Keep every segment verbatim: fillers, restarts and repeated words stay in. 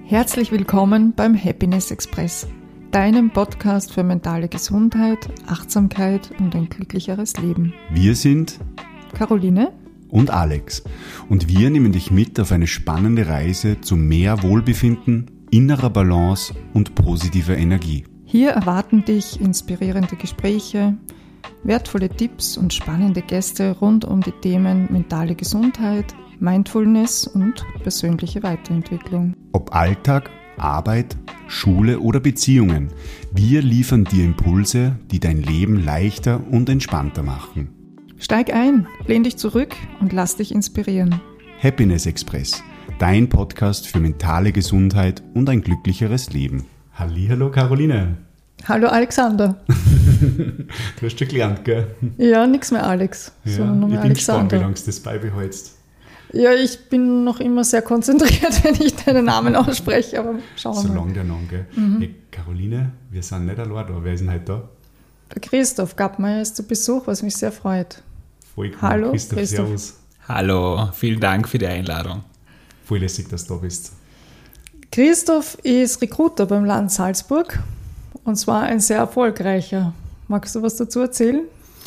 Herzlich willkommen beim Happiness Express, deinem Podcast für mentale Gesundheit, Achtsamkeit und ein glücklicheres Leben. Wir sind Caroline und Alex und wir nehmen dich mit auf eine spannende Reise zu mehr Wohlbefinden, innerer Balance und positiver Energie. Hier erwarten dich inspirierende Gespräche, wertvolle Tipps und spannende Gäste rund um die Themen mentale Gesundheit, Mindfulness und persönliche Weiterentwicklung. Ob Alltag, Arbeit, Schule oder Beziehungen, wir liefern dir Impulse, die dein Leben leichter und entspannter machen. Steig ein, lehn dich zurück und lass dich inspirieren. Happiness Express, dein Podcast für mentale Gesundheit und ein glücklicheres Leben. Hallihallo Caroline. Hallo Alexander. Du hast schon gelernt, gell? Ja, nichts mehr Alex, ja, sondern nur mehr ich bin Alexander. gespannt, wie lange du das beibehältst. Ja, ich bin noch immer sehr konzentriert, wenn ich deinen Namen ausspreche, aber schauen wir so mal. So lang der Name, gell? Mhm. Hey, Caroline, wir sind nicht allein da. Wer ist denn heute da? Der Christoph Gappmeier ist zu Besuch, was mich sehr freut. Voll cool. Hallo, Christoph, Christoph. Servus. Hallo, vielen Dank für die Einladung. Voll lässig, dass du da bist. Christoph ist Recruiter beim Land Salzburg und zwar ein sehr erfolgreicher. Magst du was dazu erzählen?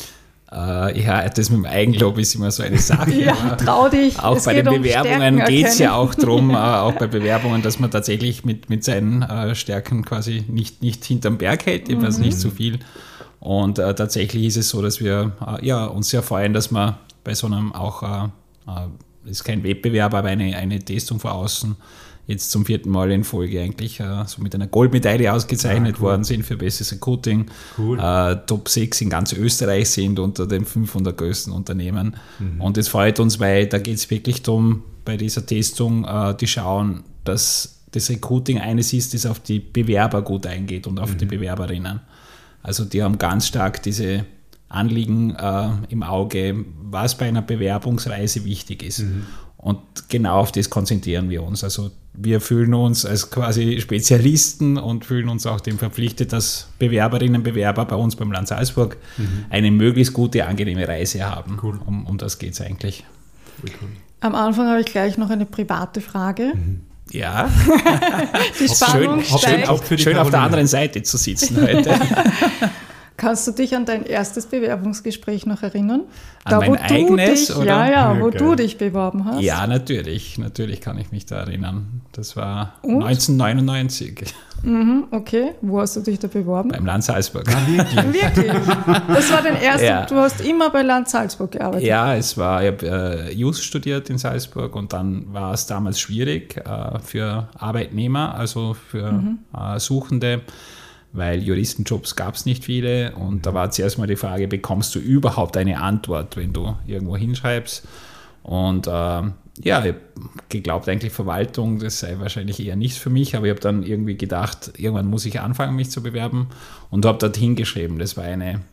Äh, ja, das mit dem Eigenlob ist immer so eine Sache. Ja, trau dich. Auch es bei geht den um Bewerbungen geht es ja erkennen. auch darum, äh, auch bei Bewerbungen, dass man tatsächlich mit, mit seinen äh, Stärken quasi nicht, nicht hinterm Berg hält, eben also nicht so viel. Und äh, tatsächlich ist es so, dass wir äh, ja, uns sehr freuen, dass man bei so einem auch, äh, äh, ist kein Wettbewerb, aber eine, eine Testung von außen, jetzt zum vierten Mal in Folge eigentlich äh, so mit einer Goldmedaille ausgezeichnet ah, cool. worden sind für Bestes Recruiting. Cool. Äh, Top sechs in ganz Österreich sind unter den fünfhundert größten Unternehmen. Mhm. Und es freut uns, weil da geht es wirklich darum, bei dieser Testung, äh, die schauen, dass das Recruiting eines ist, das auf die Bewerber gut eingeht und auf mhm. die Bewerberinnen. Also die haben ganz stark diese Anliegen äh, im Auge, was bei einer Bewerbungsreise wichtig ist. Mhm. Und genau auf das konzentrieren wir uns. Also wir fühlen uns als quasi Spezialisten und fühlen uns auch dem verpflichtet, dass Bewerberinnen und Bewerber bei uns beim Land Salzburg mhm. eine möglichst gute, angenehme Reise haben. Cool. Um, um das geht es eigentlich. Cool. Am Anfang habe ich gleich noch eine private Frage. Mhm. Ja, Die Spannung schön, steigt. schön, schön, schön auf der anderen Seite zu sitzen heute. Kannst du dich an dein erstes Bewerbungsgespräch noch erinnern? An mein eigenes? Dich, oder? Ja, ja, wo Ja, du geil. dich beworben hast. Ja, natürlich. Natürlich kann ich mich da erinnern. Das war Und? neunzehnhundertneunundneunzig Mhm, okay, wo hast du dich da beworben? beim Land Salzburg. Ah, wirklich? Wirklich? Das war dein erster, Ja. du hast immer bei Land Salzburg gearbeitet. Ja, es war, ich habe äh, Jus studiert in Salzburg und dann war es damals schwierig äh, für Arbeitnehmer, also für mhm. äh, Suchende, weil Juristenjobs gab es nicht viele und da war zuerst mal die Frage, bekommst du überhaupt eine Antwort, wenn du irgendwo hinschreibst? Und äh, ja, ich habe geglaubt eigentlich Verwaltung, das sei wahrscheinlich eher nichts für mich, aber ich habe dann irgendwie gedacht, irgendwann muss ich anfangen, mich zu bewerben und habe dort hingeschrieben, das war eine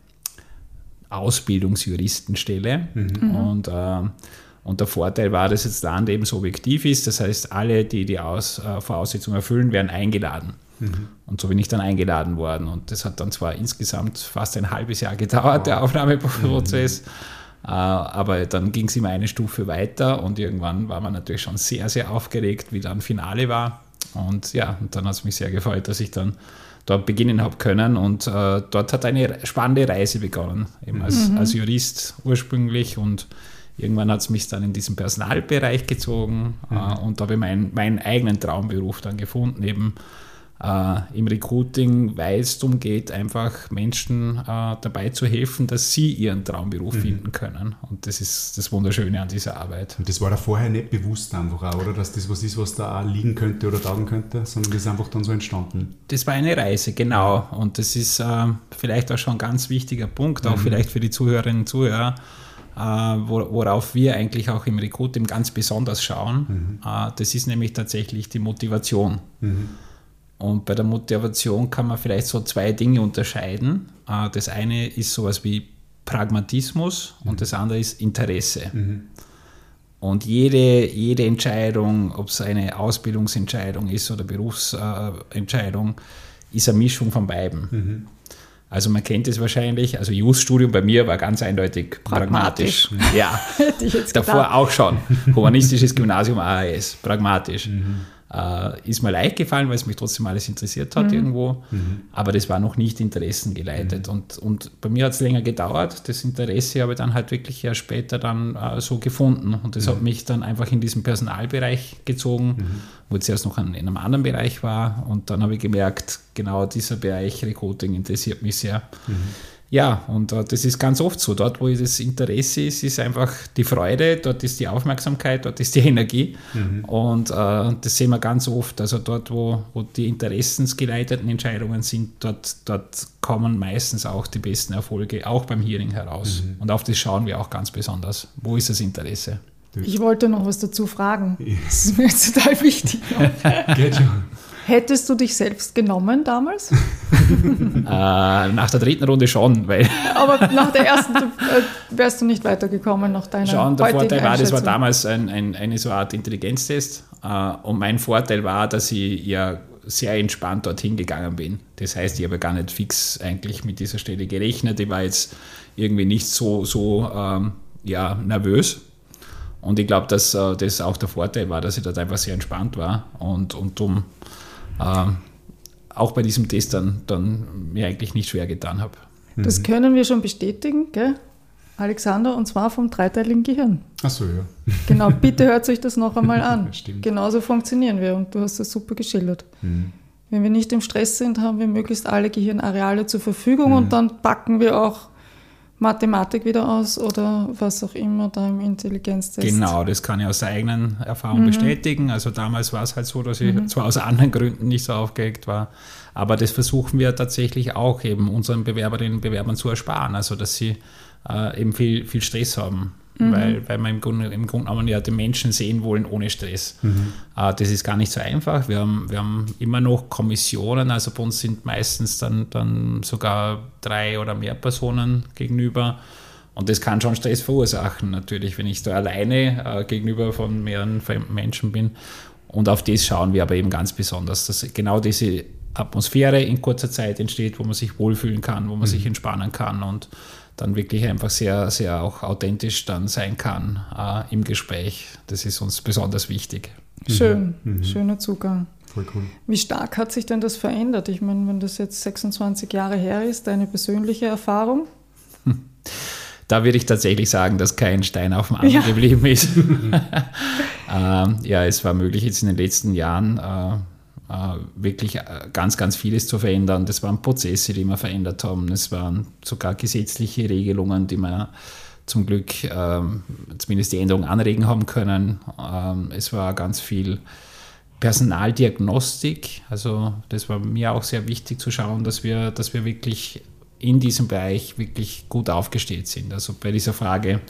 Ausbildungsjuristenstelle mhm. und äh, Und der Vorteil war, dass das Land eben so objektiv ist. Das heißt, alle, die die Aus, äh, Voraussetzungen erfüllen, werden eingeladen. Mhm. Und so bin ich dann eingeladen worden. Und das hat dann zwar insgesamt fast ein halbes Jahr gedauert, wow. der Aufnahmeprozess. Mhm. Äh, aber dann ging es immer eine Stufe weiter. Und irgendwann war man natürlich schon sehr, sehr aufgeregt, wie dann Finale war. Und ja, und dann hat es mich sehr gefreut, dass ich dann dort beginnen habe können. Und äh, dort hat eine spannende Reise begonnen. Eben als, mhm. als Jurist ursprünglich und irgendwann hat es mich dann in diesen Personalbereich gezogen mhm. äh, und da habe ich mein, meinen eigenen Traumberuf dann gefunden, eben äh, im Recruiting, weil es darum geht, einfach Menschen äh, dabei zu helfen, dass sie ihren Traumberuf mhm. finden können. Und das ist das Wunderschöne an dieser Arbeit. Und das war da vorher nicht bewusst einfach auch, oder? Dass das was ist, was da auch liegen könnte oder taugen könnte, sondern das ist einfach dann so entstanden. Das war eine Reise, genau. Und das ist äh, vielleicht auch schon ein ganz wichtiger Punkt, auch mhm. vielleicht für die Zuhörerinnen und Zuhörer, worauf wir eigentlich auch im Recruiting ganz besonders schauen. Mhm. Das ist nämlich tatsächlich die Motivation. Mhm. Und bei der Motivation kann man vielleicht so zwei Dinge unterscheiden. Das eine ist sowas wie Pragmatismus mhm. und das andere ist Interesse. Mhm. Und jede, jede Entscheidung, ob es eine Ausbildungsentscheidung ist oder Berufsentscheidung, ist eine Mischung von beiden. Mhm. Also man kennt es wahrscheinlich, also Jus-Studium bei mir war ganz eindeutig pragmatisch. pragmatisch. Ja, Hätte ich jetzt davor gedacht. auch schon. Humanistisches Gymnasium A H S, pragmatisch. Mhm. äh, ist mir leicht gefallen, weil es mich trotzdem alles interessiert hat mhm. irgendwo, mhm. aber das war noch nicht interessengeleitet. Mhm. Und, und bei mir hat es länger gedauert. Das Interesse habe ich dann halt wirklich ja später dann äh, so gefunden. Und das mhm. hat mich dann einfach in diesen Personalbereich gezogen, mhm. wo ich zuerst noch in einem anderen Bereich war. Und dann habe ich gemerkt, genau dieser Bereich Recruiting interessiert mich sehr. Mhm. Ja, und uh, das ist ganz oft so. Dort, wo das Interesse ist, ist einfach die Freude, dort ist die Aufmerksamkeit, dort ist die Energie. Mhm. Und uh, das sehen wir ganz oft. Also dort, wo, wo die interessensgeleiteten Entscheidungen sind, dort, dort kommen meistens auch die besten Erfolge, auch beim Hearing heraus. Mhm. Und auf das schauen wir auch ganz besonders. Wo ist das Interesse? Ich wollte noch was dazu fragen. Das ist mir jetzt total wichtig. Geht schon. Hättest du dich selbst genommen damals? äh, nach der dritten Runde schon. Weil Aber nach der ersten äh, wärst du nicht weitergekommen nach deiner Schon, der Vorteil war, das war damals ein, ein, eine so Art Intelligenztest. Äh, und mein Vorteil war, dass ich ja sehr entspannt dorthin gegangen bin. Das heißt, ich habe gar nicht fix eigentlich mit dieser Stelle gerechnet. Ich war jetzt irgendwie nicht so, so ähm, ja, nervös. Und ich glaube, dass äh, das auch der Vorteil war, dass ich dort einfach sehr entspannt war und, und um äh, auch bei diesem Test dann, dann mir eigentlich nicht schwer getan habe. Das können wir schon bestätigen, gell, Alexander, und zwar vom dreiteiligen Gehirn. Ach so, ja. Genau, bitte hört euch das noch einmal an. Stimmt. Genauso funktionieren wir und du hast das super geschildert. Mhm. Wenn wir nicht im Stress sind, haben wir möglichst alle Gehirnareale zur Verfügung mhm. und dann packen wir auch Mathematik wieder aus oder was auch immer da im Intelligenztest. Genau, das kann ich aus der eigenen Erfahrung mhm. bestätigen. Also damals war es halt so, dass ich mhm. zwar aus anderen Gründen nicht so aufgeregt war, aber das versuchen wir tatsächlich auch eben unseren Bewerberinnen und Bewerbern zu ersparen, also dass sie äh, eben viel, viel Stress haben. Mhm. Weil, weil wir im Grunde, im Grunde genommen ja die Menschen sehen wollen ohne Stress. Mhm. Äh, das ist gar nicht so einfach. Wir haben, wir haben immer noch Kommissionen, also bei uns sind meistens dann, dann sogar drei oder mehr Personen gegenüber. Und das kann schon Stress verursachen, natürlich, wenn ich da alleine äh, gegenüber von mehreren fremden Menschen bin. Und auf das schauen wir aber eben ganz besonders, dass genau diese Atmosphäre in kurzer Zeit entsteht, wo man sich wohlfühlen kann, wo man mhm. sich entspannen kann und dann wirklich einfach sehr, sehr auch authentisch dann sein kann äh, im Gespräch. Das ist uns besonders wichtig. Schön, mhm. schöner Zugang. Voll cool. Wie stark hat sich denn das verändert? Ich meine, wenn das jetzt sechsundzwanzig Jahre her ist, deine persönliche Erfahrung? Da würde ich tatsächlich sagen, dass kein Stein auf dem anderen ja. geblieben ist. ähm, ja, es war möglich jetzt in den letzten Jahren äh, wirklich ganz, ganz vieles zu verändern. Das waren Prozesse, die wir verändert haben. Es waren sogar gesetzliche Regelungen, die wir zum Glück ähm, zumindest die Änderung anregen haben können. Ähm, es war ganz viel Personaldiagnostik. Also das war mir auch sehr wichtig zu schauen, dass wir, dass wir wirklich in diesem Bereich wirklich gut aufgestellt sind. Also bei dieser Frage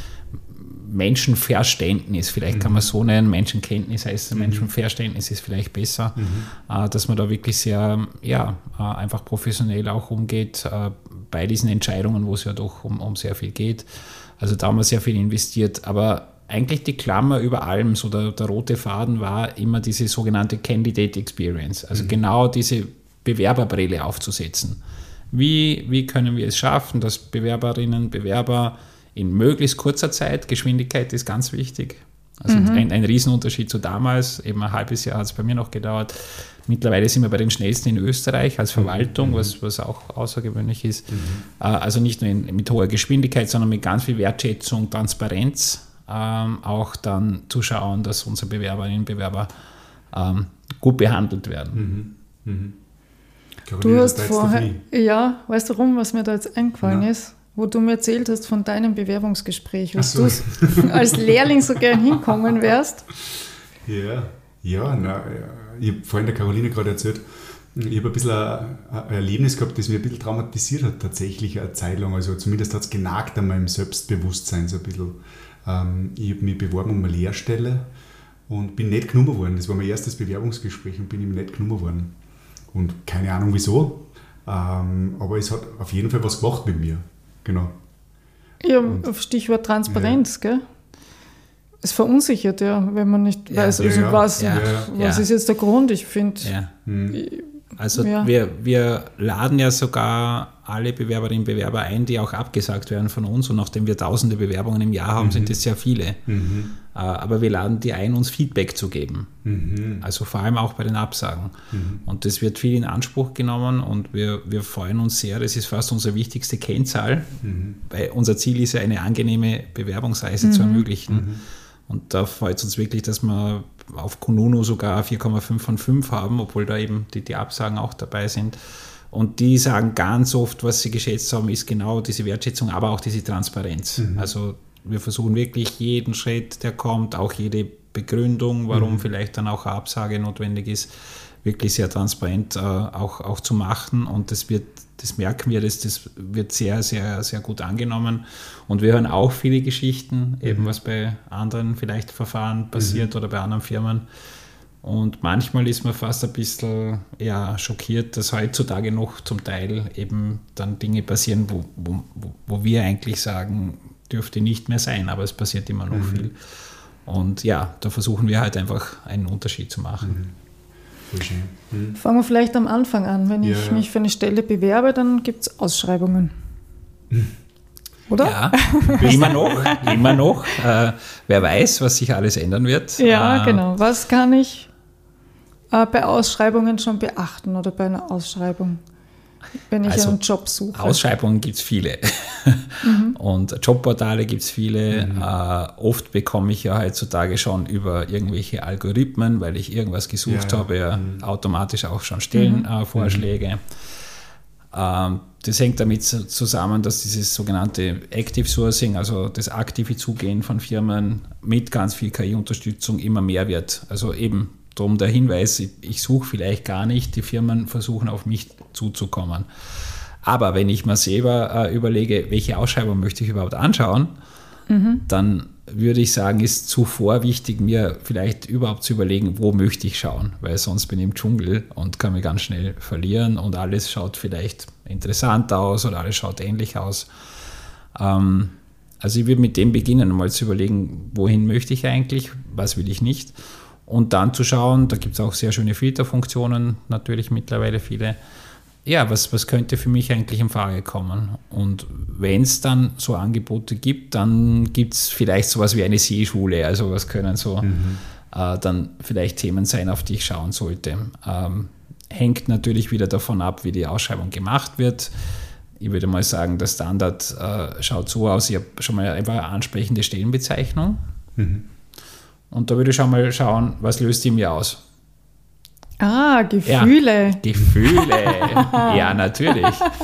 Menschenverständnis, vielleicht mhm. kann man so nennen, Menschenkenntnis heißt es, mhm. Menschenverständnis ist vielleicht besser, mhm. äh, dass man da wirklich sehr, ja, äh, einfach professionell auch umgeht äh, bei diesen Entscheidungen, wo es ja doch um, um sehr viel geht. Also da haben wir sehr viel investiert, aber eigentlich die Klammer über allem, so der, der rote Faden war immer diese sogenannte Candidate Experience, also mhm. genau diese Bewerberbrille aufzusetzen. Wie, wie können wir es schaffen, dass Bewerberinnen, Bewerber in möglichst kurzer Zeit, Geschwindigkeit ist ganz wichtig. Also mhm. ein, ein Riesenunterschied zu damals, eben ein halbes Jahr hat es bei mir noch gedauert. Mittlerweile sind wir bei den schnellsten in Österreich als Verwaltung, mhm. was, was auch außergewöhnlich ist. Mhm. Also nicht nur in, mit hoher Geschwindigkeit, sondern mit ganz viel Wertschätzung, Transparenz, ähm, auch dann zu schauen, dass unsere Bewerberinnen und Bewerber ähm, gut behandelt werden. Mhm. Mhm. Du hast vorher, ja, weißt du warum, was mir da jetzt eingefallen ja. ist? Wo du mir erzählt hast von deinem Bewerbungsgespräch, wo so. du als Lehrling so gern hinkommen wärst. Ja, ja, na, ich habe vorhin der Caroline gerade erzählt, ich habe ein bisschen ein, ein Erlebnis gehabt, das mich ein bisschen traumatisiert hat, tatsächlich eine Zeit lang. Also zumindest hat es genagt an meinem Selbstbewusstsein so ein bisschen. Ähm, ich habe mich beworben um eine Lehrstelle und bin nicht genommen worden. Das war mein erstes Bewerbungsgespräch und bin ihm nicht genommen worden. Und keine Ahnung wieso, ähm, aber es hat auf jeden Fall was gemacht mit mir. Genau. Ja, auf Stichwort Transparenz, ja. gell? Es verunsichert ja, wenn man nicht ja, weiß, ja, also ja, was, ja, was ja. ist jetzt der Grund. Ich finde, ja. hm. Also ja. wir, wir laden ja sogar alle Bewerberinnen und Bewerber ein, die auch abgesagt werden von uns. Und nachdem wir tausende Bewerbungen im Jahr haben, mhm. sind das sehr viele. Mhm. Aber wir laden die ein, uns Feedback zu geben. Mhm. Also vor allem auch bei den Absagen. Mhm. Und das wird viel in Anspruch genommen und wir, wir freuen uns sehr. Das ist fast unsere wichtigste Kennzahl, mhm. weil unser Ziel ist ja, eine angenehme Bewerbungsreise mhm. zu ermöglichen. Mhm. Und da freut es uns wirklich, dass wir auf Kununu sogar vier Komma fünf von fünf haben, obwohl da eben die, die Absagen auch dabei sind. Und die sagen ganz oft, was sie geschätzt haben, ist genau diese Wertschätzung, aber auch diese Transparenz. Mhm. Also wir versuchen wirklich jeden Schritt, der kommt, auch jede Begründung, warum mhm. vielleicht dann auch eine Absage notwendig ist, wirklich sehr transparent äh, auch, auch zu machen. Und das wird, das merken wir, das, das wird sehr, sehr, sehr gut angenommen. Und wir hören auch viele Geschichten, eben mhm. was bei anderen vielleicht Verfahren passiert mhm. oder bei anderen Firmen. Und manchmal ist man fast ein bisschen ja, schockiert, dass heutzutage noch zum Teil eben dann Dinge passieren, wo, wo, wo wir eigentlich sagen, dürfte nicht mehr sein, aber es passiert immer noch mhm. viel. Und ja, da versuchen wir halt einfach einen Unterschied zu machen. Mhm. Voll schön. Mhm. Fangen wir vielleicht am Anfang an. Wenn ja. ich mich für eine Stelle bewerbe, dann gibt es Ausschreibungen. Mhm. Oder? Ja, immer noch, immer noch. Äh, wer weiß, was sich alles ändern wird. Ja, äh, genau. Was kann ich äh, bei Ausschreibungen schon beachten oder bei einer Ausschreibung, wenn ich also einen Job suche? Ausschreibungen gibt es viele. Mhm. Und Jobportale gibt es viele. Mhm. Äh, oft bekomme ich ja heutzutage schon über irgendwelche Algorithmen, weil ich irgendwas gesucht ja, habe, ja, mhm. automatisch auch schon Stellenvorschläge. Mhm. Ähm, das hängt damit zusammen, dass dieses sogenannte Active Sourcing, also das aktive Zugehen von Firmen mit ganz viel K I-Unterstützung immer mehr wird. Also eben darum der Hinweis, ich suche vielleicht gar nicht, die Firmen versuchen auf mich zuzukommen. Aber wenn ich mir selber äh, überlege, welche Ausschreibung möchte ich überhaupt anschauen, mhm. dann würde ich sagen, ist zuvor wichtig, mir vielleicht überhaupt zu überlegen, wo möchte ich schauen, weil sonst bin ich im Dschungel und kann mich ganz schnell verlieren und alles schaut vielleicht interessant aus oder alles schaut ähnlich aus. Ähm, also ich würde mit dem beginnen, mal zu überlegen, wohin möchte ich eigentlich, was will ich nicht und dann zu schauen, da gibt es auch sehr schöne Filterfunktionen, natürlich mittlerweile viele. Ja, was, was könnte für mich eigentlich in Frage kommen? Und wenn es dann so Angebote gibt, dann gibt es vielleicht sowas wie eine Seeschule, also was können so mhm. äh, dann vielleicht Themen sein, auf die ich schauen sollte. Ähm, hängt natürlich wieder davon ab, wie die Ausschreibung gemacht wird. Ich würde mal sagen, der Standard äh, schaut so aus, ich habe schon mal einfach eine ansprechende Stellenbezeichnung mhm. und da würde ich schon mal schauen, was löst die mir aus? Ah, Gefühle. Ja, Gefühle. Ja, natürlich.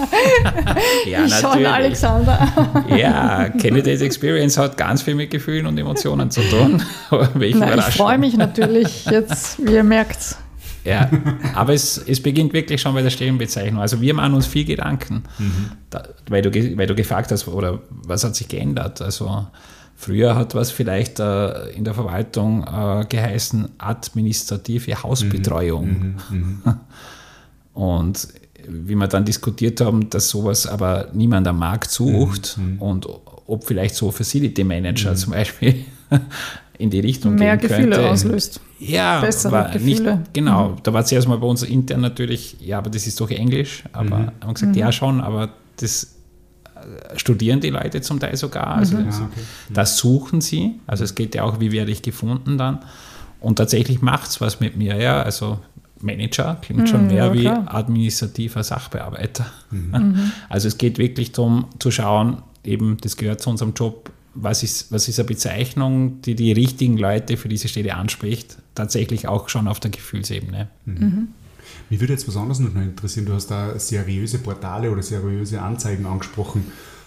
Ja, ich natürlich. Schon, Alexander. Ja, Candidates Experience hat ganz viel mit Gefühlen und Emotionen zu tun. Na, ich freue mich natürlich jetzt, wie ihr merkt. Ja, aber es, es beginnt wirklich schon bei der Stellenbezeichnung. Also wir machen uns viel Gedanken, mhm. da, weil, du, weil du gefragt hast, oder was hat sich geändert? Also früher hat was vielleicht äh, in der Verwaltung äh, geheißen administrative Hausbetreuung. Mhm, mh, und wie wir dann diskutiert haben, dass sowas aber niemand am Markt sucht mhm, und ob vielleicht so Facility Manager mhm. zum Beispiel in die Richtung mehr gehen Gefühle könnte. auslöst. Ja, bessere war Gefühle. Nicht, genau. Mhm. Da war zuerst mal bei uns intern natürlich, ja, aber das ist doch Englisch. Aber mhm. haben gesagt, mhm. ja schon, aber das studieren die Leute zum Teil sogar. Also mhm. das, ja, okay. das suchen sie. Also es geht ja auch, wie werde ich gefunden dann. Und tatsächlich macht es was mit mir. Ja, also Manager klingt schon mehr ja, wie administrativer Sachbearbeiter. Mhm. Also es geht wirklich darum zu schauen, eben das gehört zu unserem Job, was ist, was ist eine Bezeichnung, die die richtigen Leute für diese Stelle anspricht, tatsächlich auch schon auf der Gefühlsebene. Mhm. Mich würde jetzt was anderes noch interessieren. Du hast da seriöse Portale oder seriöse Anzeigen angesprochen.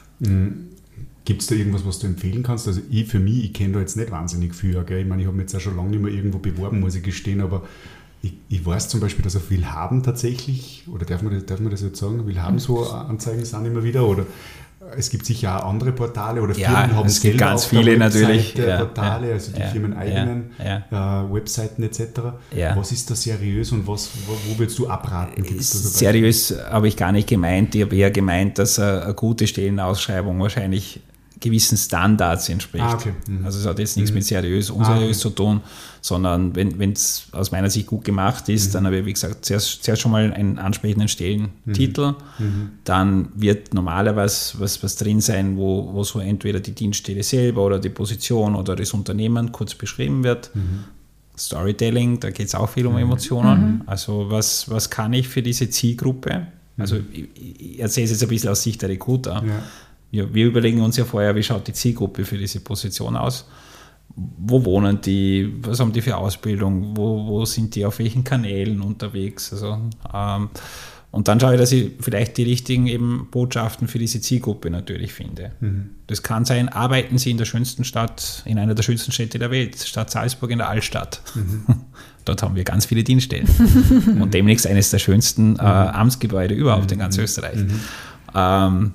Gibt es da irgendwas, was du empfehlen kannst? Also ich für mich, ich kenne da jetzt nicht wahnsinnig viel. Gell? Ich meine, ich habe mich jetzt auch schon lange nicht mehr irgendwo beworben, muss ich gestehen, aber ich, ich weiß zum Beispiel, dass auf Willhaben tatsächlich, oder darf man das, darf man das jetzt sagen, Willhaben so Anzeigen sind immer wieder, oder es gibt sicher auch andere Portale oder Firmen ja, haben es gibt selber ganz viele natürlich ja, Portale, ja, also die ja, firmeneigenen ja, ja. äh, Webseiten et cetera. Ja. Was ist da seriös und was, wo, wo würdest du abraten? Gibt's da so seriös habe ich gar nicht gemeint. Ich habe eher gemeint, dass eine, eine gute Stellenausschreibung wahrscheinlich gewissen Standards entspricht. Ah, okay. Mhm. Also es hat jetzt nichts mhm. mit seriös, unseriös ah, okay. zu tun, sondern wenn es aus meiner Sicht gut gemacht ist, mhm. dann habe ich, wie gesagt, zuerst, zuerst schon mal einen ansprechenden Stellentitel, mhm. dann wird normalerweise was, was drin sein, wo, wo so entweder die Dienststelle selber oder die Position oder das Unternehmen kurz beschrieben wird. Mhm. Storytelling, da geht es auch viel um Emotionen. Mhm. Also was, was kann ich für diese Zielgruppe? Also ich, ich erzähle es jetzt ein bisschen aus Sicht der Recruiter. Ja. Wir, wir überlegen uns ja vorher, wie schaut die Zielgruppe für diese Position aus? Wo wohnen die? Was haben die für Ausbildung? Wo, wo sind die auf welchen Kanälen unterwegs? Also, ähm, und dann schaue ich, dass ich vielleicht die richtigen eben Botschaften für diese Zielgruppe natürlich finde. Mhm. Das kann sein, arbeiten Sie in der schönsten Stadt, in einer der schönsten Städte der Welt, Stadt Salzburg in der Altstadt. Mhm. Dort haben wir ganz viele Dienststellen. Und demnächst eines der schönsten äh, Amtsgebäude überhaupt in ganz Österreich. Mhm. Ähm,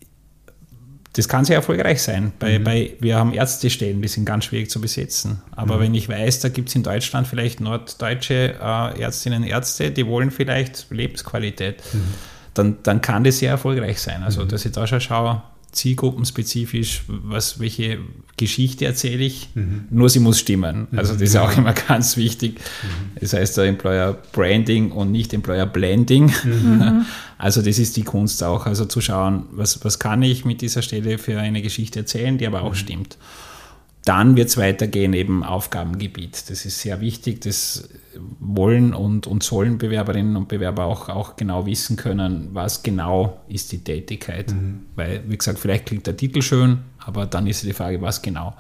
Das kann sehr erfolgreich sein. Bei, mhm. bei, wir haben Ärztestellen, die sind ganz schwierig zu besetzen. Aber mhm. wenn ich weiß, da gibt es in Deutschland vielleicht norddeutsche äh, Ärztinnen und Ärzte, die wollen vielleicht Lebensqualität, mhm. dann, dann kann das sehr erfolgreich sein. Also, mhm. dass ich da schon schaue, zielgruppenspezifisch, was, welche Geschichte erzähle ich, mhm. nur sie muss stimmen. Also das ist auch immer ganz wichtig. Mhm. Das heißt da Employer Branding und nicht Employer Blending. Mhm. Also das ist die Kunst auch, also zu schauen, was, was kann ich mit dieser Stelle für eine Geschichte erzählen, die aber auch mhm. stimmt. Dann wird es weitergehen, eben Aufgabengebiet. Das ist sehr wichtig, das wollen und, und sollen Bewerberinnen und Bewerber auch, auch genau wissen können, was genau ist die Tätigkeit. Mhm. Weil, wie gesagt, vielleicht klingt der Titel schön, aber dann ist die Frage, was genau.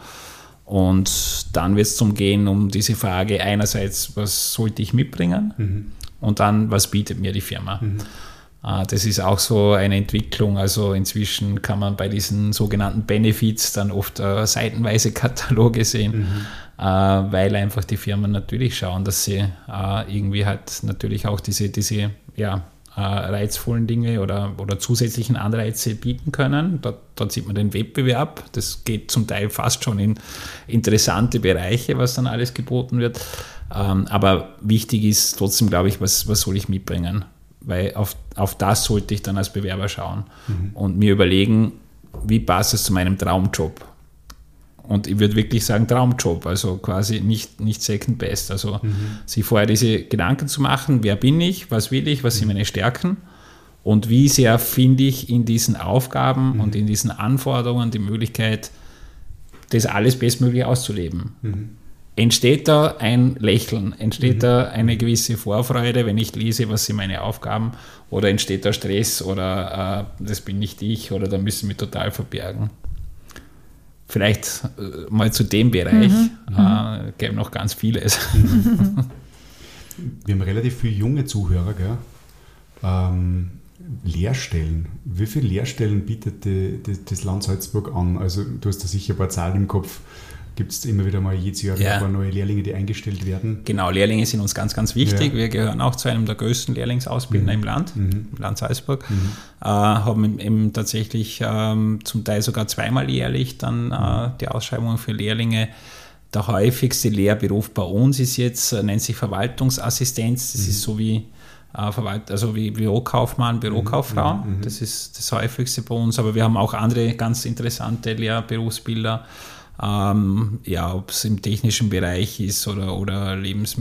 Und dann wird es zum Gehen um diese Frage einerseits, was sollte ich mitbringen mhm. und dann, was bietet mir die Firma. Mhm. Das ist auch so eine Entwicklung, also inzwischen kann man bei diesen sogenannten Benefits dann oft äh, seitenweise Kataloge sehen, mhm. äh, weil einfach die Firmen natürlich schauen, dass sie äh, irgendwie halt natürlich auch diese, diese ja, äh, reizvollen Dinge oder, oder zusätzlichen Anreize bieten können. Dort, dort sieht man den Wettbewerb, das geht zum Teil fast schon in interessante Bereiche, was dann alles geboten wird, ähm, aber wichtig ist trotzdem, glaube ich, was, was soll ich mitbringen? Weil auf, auf das sollte ich dann als Bewerber schauen mhm. und mir überlegen, wie passt es zu meinem Traumjob. Und ich würde wirklich sagen Traumjob, also quasi nicht, nicht second best. Also mhm. sich vorher diese Gedanken zu machen, wer bin ich, was will ich, was mhm. sind meine Stärken und wie sehr finde ich in diesen Aufgaben mhm. und in diesen Anforderungen die Möglichkeit, das alles bestmöglich auszuleben. Mhm. Entsteht da ein Lächeln, entsteht mhm. da eine gewisse Vorfreude, wenn ich lese, was sind meine Aufgaben, oder entsteht da Stress oder äh, das bin nicht ich oder da müssen wir total verbergen. Vielleicht äh, mal zu dem Bereich, mhm. äh, gäbe noch ganz vieles. Mhm. Wir haben relativ viele junge Zuhörer, gell? Ähm, Lehrstellen. Wie viele Lehrstellen bietet die, die, das Land Salzburg an? Also du hast da sicher ein paar Zahlen im Kopf. Gibt es immer wieder mal jedes Jahr ja. ein paar neue Lehrlinge, die eingestellt werden? Genau, Lehrlinge sind uns ganz, ganz wichtig. Ja. Wir gehören auch zu einem der größten Lehrlingsausbildner mhm. im Land, mhm. im Land Salzburg. Mhm. Äh, haben eben tatsächlich ähm, zum Teil sogar zweimal jährlich dann äh, die Ausschreibungen für Lehrlinge. Der häufigste Lehrberuf bei uns ist jetzt, nennt sich Verwaltungsassistenz. Das mhm. ist so wie äh, Verwalt- also wie Bürokaufmann, Bürokauffrau. Mhm. Das ist das häufigste bei uns. Aber wir haben auch andere ganz interessante Lehrberufsbilder. Ähm, ja, ob es im technischen Bereich ist oder, oder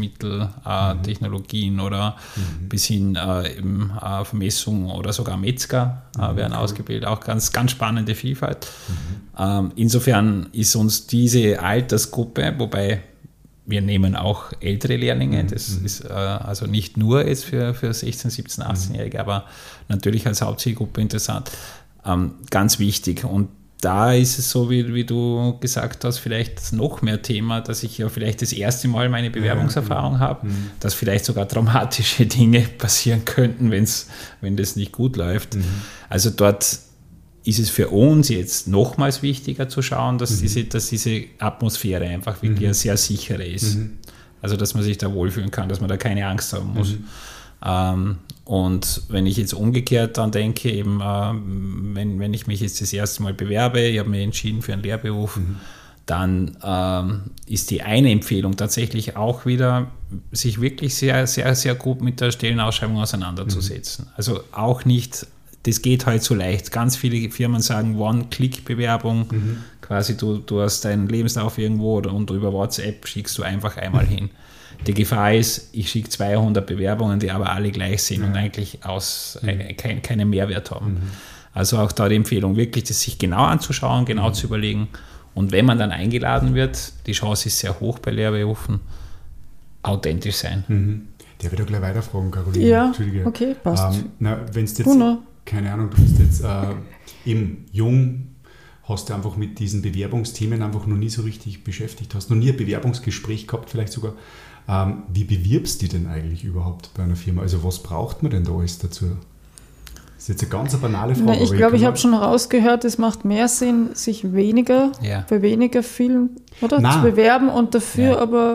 Lebensmitteltechnologien äh, mhm. oder mhm. bis hin äh, eben, äh, Vermessung oder sogar Metzger äh, werden mhm. ausgebildet. Auch ganz, ganz spannende Vielfalt. Mhm. Ähm, insofern ist uns diese Altersgruppe, wobei wir nehmen auch ältere Lehrlinge, das mhm. ist äh, also nicht nur jetzt für, für sechzehn-, siebzehn-, achtzehnjährige, mhm. aber natürlich als Hauptzielgruppe interessant, ähm, ganz wichtig. Und da ist es so, wie, wie du gesagt hast, vielleicht noch mehr Thema, dass ich ja vielleicht das erste Mal meine Bewerbungserfahrung ja, habe, mhm. dass vielleicht sogar traumatische Dinge passieren könnten, wenn's, wenn das nicht gut läuft. Mhm. Also dort ist es für uns jetzt nochmals wichtiger zu schauen, dass, mhm. diese, dass diese Atmosphäre einfach wirklich mhm. eine sehr sichere ist. Mhm. Also dass man sich da wohlfühlen kann, dass man da keine Angst haben muss. Mhm. Ähm, und wenn ich jetzt umgekehrt dann denke, eben, äh, wenn, wenn ich mich jetzt das erste Mal bewerbe, ich habe mich entschieden für einen Lehrberuf, mhm. dann ähm, ist die eine Empfehlung tatsächlich auch wieder, sich wirklich sehr, sehr, sehr gut mit der Stellenausschreibung auseinanderzusetzen. Mhm. Also auch nicht das geht halt so leicht. Ganz viele Firmen sagen One-Click-Bewerbung. Mhm. Quasi du, du hast deinen Lebenslauf irgendwo und über WhatsApp schickst du einfach einmal hin. Die Gefahr ist, ich schicke zweihundert Bewerbungen, die aber alle gleich sind ja. und eigentlich aus, mhm. äh, kein, keinen Mehrwert haben. Mhm. Also auch da die Empfehlung, wirklich das sich genau anzuschauen, genau mhm. zu überlegen. Und wenn man dann eingeladen wird, die Chance ist sehr hoch bei Lehrberufen, authentisch sein. Mhm. Der wird auch gleich weiterfragen, Caroline. Ja, Entschuldige. Okay, passt. Ähm, na, wenn es jetzt... Uno. Keine Ahnung, du bist jetzt äh, eben jung, hast du einfach mit diesen Bewerbungsthemen einfach noch nie so richtig beschäftigt, hast noch nie ein Bewerbungsgespräch gehabt, vielleicht sogar. Ähm, wie bewirbst du dich denn eigentlich überhaupt bei einer Firma? Also was braucht man denn da alles dazu? Das ist jetzt eine ganz banale Frage. Na, ich glaube, ich habe schon rausgehört, es macht mehr Sinn, sich weniger, ja. bei weniger vielen oder, zu bewerben und dafür ja. aber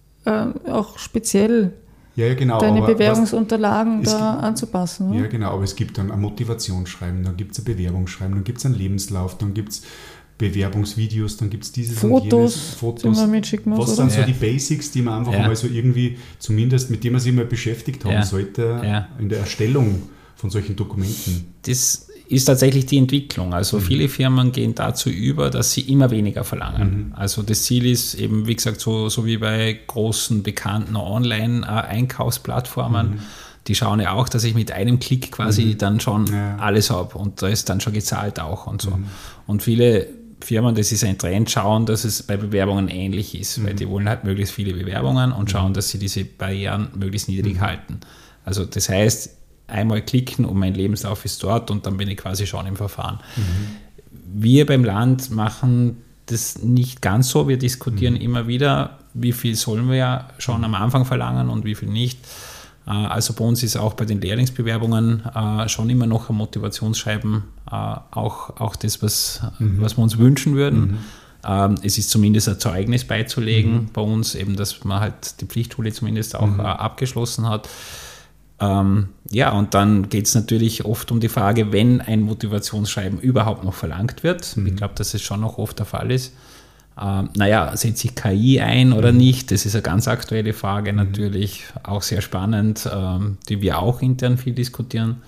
äh, auch speziell Ja, ja, genau, deine Bewerbungsunterlagen was, da gibt, anzupassen. Oder? Ja, genau, aber es gibt dann ein Motivationsschreiben, dann gibt es ein Bewerbungsschreiben, dann gibt es einen Lebenslauf, dann gibt es Bewerbungsvideos, dann gibt es dieses Fotos, und jenes, Fotos, die man mitschicken muss. Was sind ja. so die Basics, die man einfach ja. mal so irgendwie, zumindest mit denen man sich mal beschäftigt haben ja. sollte, ja. in der Erstellung von solchen Dokumenten? Das ist tatsächlich die Entwicklung. Also mhm. viele Firmen gehen dazu über, dass sie immer weniger verlangen. Mhm. Also das Ziel ist eben, wie gesagt, so, so wie bei großen, bekannten Online-Einkaufsplattformen, mhm. die schauen ja auch, dass ich mit einem Klick quasi mhm. dann schon ja. alles habe und da ist dann schon gezahlt auch und so. Mhm. Und viele Firmen, das ist ein Trend, schauen, dass es bei Bewerbungen ähnlich ist, mhm. weil die wollen halt möglichst viele Bewerbungen und schauen, dass sie diese Barrieren möglichst niedrig mhm. halten. Also das heißt, einmal klicken und mein Lebenslauf ist dort und dann bin ich quasi schon im Verfahren. Mhm. Wir beim Land machen das nicht ganz so. Wir diskutieren mhm. immer wieder, wie viel sollen wir ja schon am Anfang verlangen und wie viel nicht. Also bei uns ist auch bei den Lehrlingsbewerbungen schon immer noch ein Motivationsschreiben auch, auch das, was, mhm. was wir uns wünschen würden. Mhm. Es ist zumindest ein Zeugnis beizulegen mhm. bei uns, eben, dass man halt die Pflichtschule zumindest auch mhm. abgeschlossen hat. Ähm, ja, und dann geht es natürlich oft um die Frage, wenn ein Motivationsschreiben überhaupt noch verlangt wird. Mhm. Ich glaube, dass es schon noch oft der Fall ist. Ähm, naja, setze ich K I ein oder mhm. nicht? Das ist eine ganz aktuelle Frage, mhm. natürlich auch sehr spannend, ähm, die wir auch intern viel diskutieren.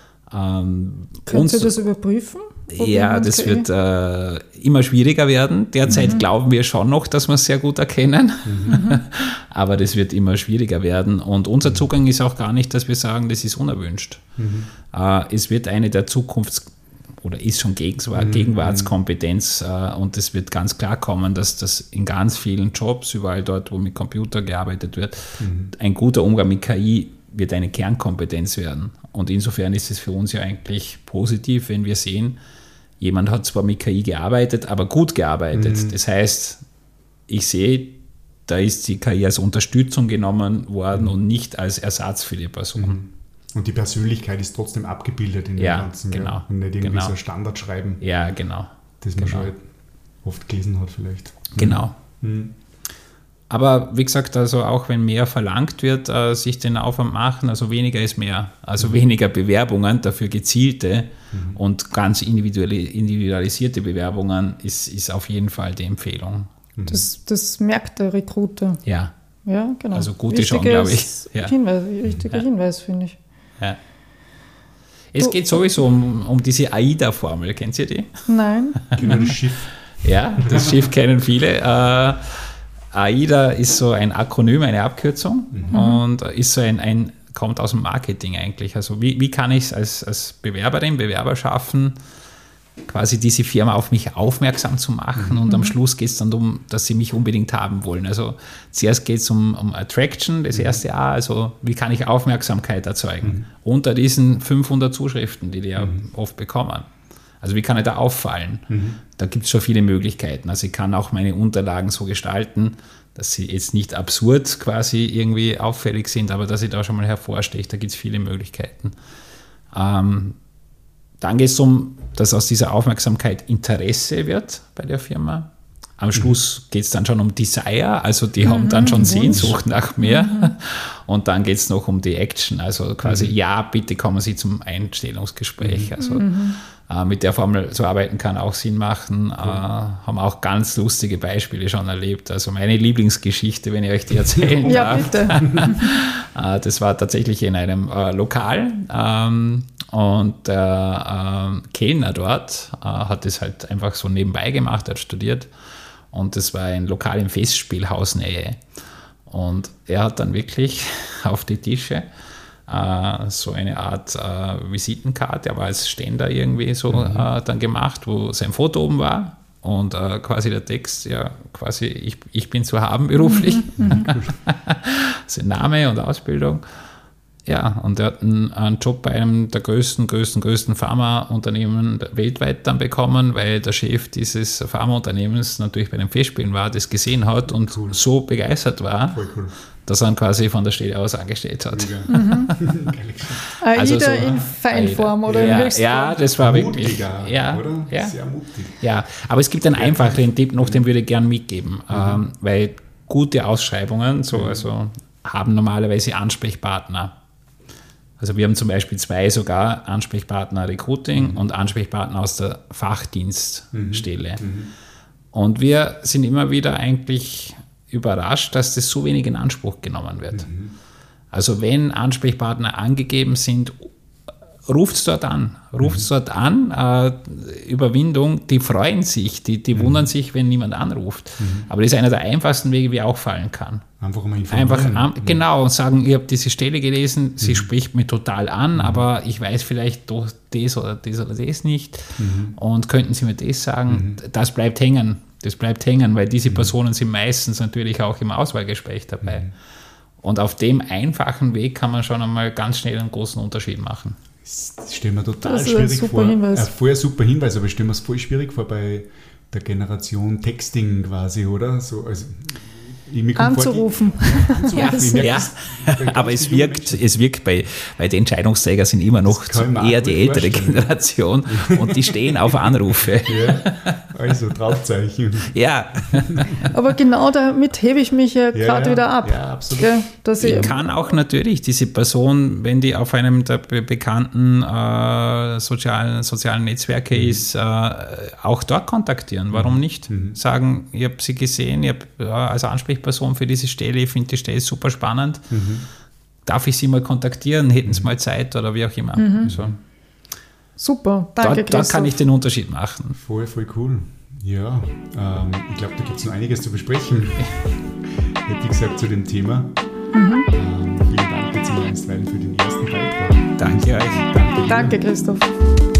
Ähm, Kannst du das überprüfen? Ja, das K I? wird äh, immer schwieriger werden. Derzeit mhm. glauben wir schon noch, dass wir es sehr gut erkennen, mhm. aber das wird immer schwieriger werden. Und unser Zugang ist auch gar nicht, dass wir sagen, das ist unerwünscht. Mhm. Äh, es wird eine der Zukunfts- oder ist schon Gegenwart, mhm. Gegenwartskompetenz äh, und es wird ganz klar kommen, dass das in ganz vielen Jobs, überall dort, wo mit Computer gearbeitet wird, mhm. ein guter Umgang mit K I wird eine Kernkompetenz werden. Und insofern ist es für uns ja eigentlich positiv, wenn wir sehen, jemand hat zwar mit K I gearbeitet, aber gut gearbeitet. Mhm. Das heißt, ich sehe, da ist die K I als Unterstützung genommen worden mhm. und nicht als Ersatz für die Person. Mhm. Und die Persönlichkeit ist trotzdem abgebildet in ja, dem Ganzen. Genau, ja? Und nicht irgendwie genau. so ein Standardschreiben, ja, genau. das man genau. schon oft gelesen hat vielleicht. Genau. Mhm. Aber wie gesagt, also auch wenn mehr verlangt wird, äh, sich den Aufwand machen, also weniger ist mehr. Also mhm. weniger Bewerbungen, dafür gezielte mhm. und ganz individualisierte Bewerbungen ist, ist auf jeden Fall die Empfehlung. Mhm. Das, das merkt der Recruiter. Ja. Ja, genau. Also gute schon, glaube ich. Ja. Hinweis, richtiger ja. Hinweis, finde ich. Ja. Es du, geht sowieso um, um diese AIDA-Formel. Kennt ihr die? Nein. Genau, das Schiff. Ja, das Schiff kennen viele. Äh, AIDA ist so ein Akronym, eine Abkürzung mhm. und ist so ein, ein, kommt aus dem Marketing eigentlich. Also wie, wie kann ich es als, als Bewerberin, Bewerber schaffen, quasi diese Firma auf mich aufmerksam zu machen mhm. und am Schluss geht es dann darum, dass sie mich unbedingt haben wollen. Also zuerst geht es um, um Attraction, das erste A, also wie kann ich Aufmerksamkeit erzeugen mhm. unter diesen fünfhundert Zuschriften, die die ja mhm. oft bekommen. Also wie kann ich da auffallen? Mhm. Da gibt es schon viele Möglichkeiten. Also ich kann auch meine Unterlagen so gestalten, dass sie jetzt nicht absurd quasi irgendwie auffällig sind, aber dass ich da schon mal hervorsteche. Da gibt es viele Möglichkeiten. Ähm, dann geht es um, dass aus dieser Aufmerksamkeit Interesse wird bei der Firma. Am Schluss mhm. geht es dann schon um Desire, also die mhm, haben dann schon Sehnsucht nach mehr. Mhm. Und dann geht es noch um die Action, also quasi, mhm. ja, bitte kommen Sie zum Einstellungsgespräch. Also mhm. äh, mit der Formel zu arbeiten kann auch Sinn machen. Cool. Äh, haben auch ganz lustige Beispiele schon erlebt. Also meine Lieblingsgeschichte, wenn ich euch die erzählen ja, darf. Bitte. äh, das war tatsächlich in einem äh, Lokal. Ähm, Und der äh, Kellner dort äh, hat das halt einfach so nebenbei gemacht, hat studiert. Und das war ein Lokal im Festspielhausnähe. Und er hat dann wirklich auf die Tische äh, so eine Art äh, Visitenkarte, aber als Ständer irgendwie so mhm. äh, dann gemacht, wo sein Foto oben war. Und äh, quasi der Text, ja, quasi, ich, ich bin zu haben beruflich. Mhm. Sein Name und Ausbildung. Ja, und er hat einen, einen Job bei einem der größten, größten, größten Pharmaunternehmen weltweit dann bekommen, weil der Chef dieses Pharmaunternehmens natürlich bei den Festspielen war, das gesehen hat und cool. so begeistert war, Voll cool. dass er ihn quasi von der Stelle aus angestellt hat. Mhm. AIDA also so, in Feinform AIDA. oder ja, in Höchstform. Ja, das war wirklich. Ja, oder? Ja. Sehr mutig. Ja, aber es gibt einen einfacheren Tipp noch, den würde ich gern mitgeben, mhm. ähm, weil gute Ausschreibungen so, also, haben normalerweise Ansprechpartner. Also wir haben zum Beispiel zwei sogar, Ansprechpartner Recruiting mhm. und Ansprechpartner aus der Fachdienststelle. Mhm. Mhm. Und wir sind immer wieder eigentlich überrascht, dass das so wenig in Anspruch genommen wird. Mhm. Also wenn Ansprechpartner angegeben sind, ruft es dort an. Ruft es mhm. dort an, äh, Überwindung, die freuen sich, die, die mhm. wundern sich, wenn niemand anruft. Mhm. Aber das ist einer der einfachsten Wege, wie auffallen kann. Einfach mal informieren. Einfach an, genau, und sagen, ich habe diese Stelle gelesen, sie mhm. spricht mich total an, mhm. aber ich weiß vielleicht doch das oder das oder das nicht. Mhm. Und könnten Sie mir das sagen? Mhm. Das bleibt hängen. Das bleibt hängen, weil diese Personen sind meistens natürlich auch im Auswahlgespräch dabei. Mhm. Und auf dem einfachen Weg kann man schon einmal ganz schnell einen großen Unterschied machen. Das stelle mir total das ist schwierig ein super vor. Hinweis. Ein voll super Hinweis, aber ich stelle mir es voll schwierig vor bei der Generation Texting quasi, oder? So, also, anzurufen. Vor, ja, ich ja. aber es wirkt, es wirkt bei, bei den Entscheidungsträgern sind immer noch eher die ältere Generation und die stehen auf Anrufe. Ja, also Trauzeichen. Ja. Aber genau damit hebe ich mich ja, ja gerade ja, wieder ab. Ja, absolut. Okay, dass ich, ich kann auch natürlich diese Person, wenn die auf einem der be- bekannten äh, sozialen, sozialen Netzwerke mhm. ist, äh, auch dort kontaktieren. Warum nicht? Mhm. Sagen, ich habe sie gesehen, ich habe äh, als Ansprechpartner Person für diese Stelle, ich finde die Stelle super spannend. Mhm. Darf ich Sie mal kontaktieren? Hätten Sie mal Zeit oder wie auch immer? Mhm. Also, super, danke da, da kann ich den Unterschied machen. Voll, voll cool. Ja, ähm, ich glaube, da gibt es noch einiges zu besprechen. Hätte ich gesagt zu dem Thema. Mhm. Ähm, vielen Dank jetzt einstweilen für den ersten Beitrag. Danke euch. Danke, danke Christoph.